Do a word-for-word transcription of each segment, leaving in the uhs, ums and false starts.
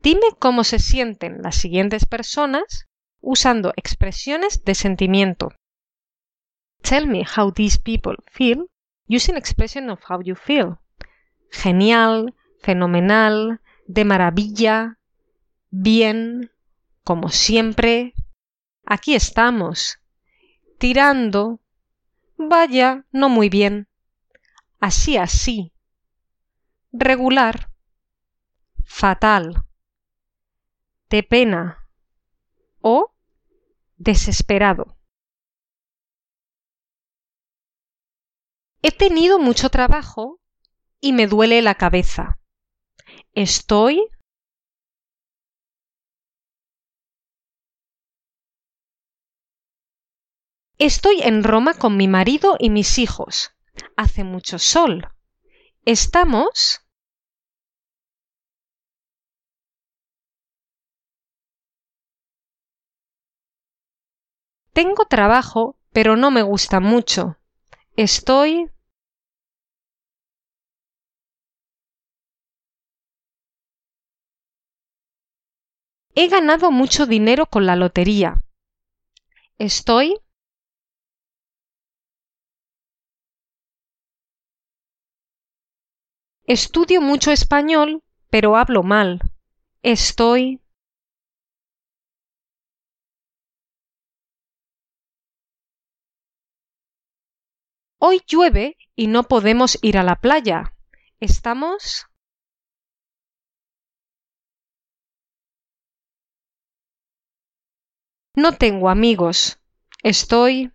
Dime cómo se sienten las siguientes personas usando expresiones de sentimiento. Tell me how these people feel using expression of how you feel. Genial, fenomenal, de maravilla, bien, como siempre. Aquí estamos. Tirando. Vaya, no muy bien. Así, así. Regular. Fatal. De pena. O desesperado. He tenido mucho trabajo y me duele la cabeza. Estoy... Estoy en Roma con mi marido y mis hijos. Hace mucho sol. Estamos... Tengo trabajo, pero no me gusta mucho. Estoy... He ganado mucho dinero con la lotería. Estoy... Estudio mucho español, pero hablo mal. Estoy... Hoy llueve y no podemos ir a la playa. Estamos... No tengo amigos. Estoy...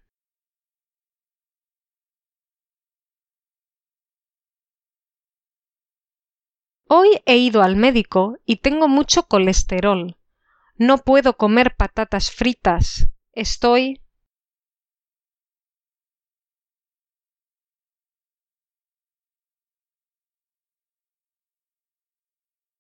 Hoy he ido al médico y tengo mucho colesterol. No puedo comer patatas fritas. Estoy...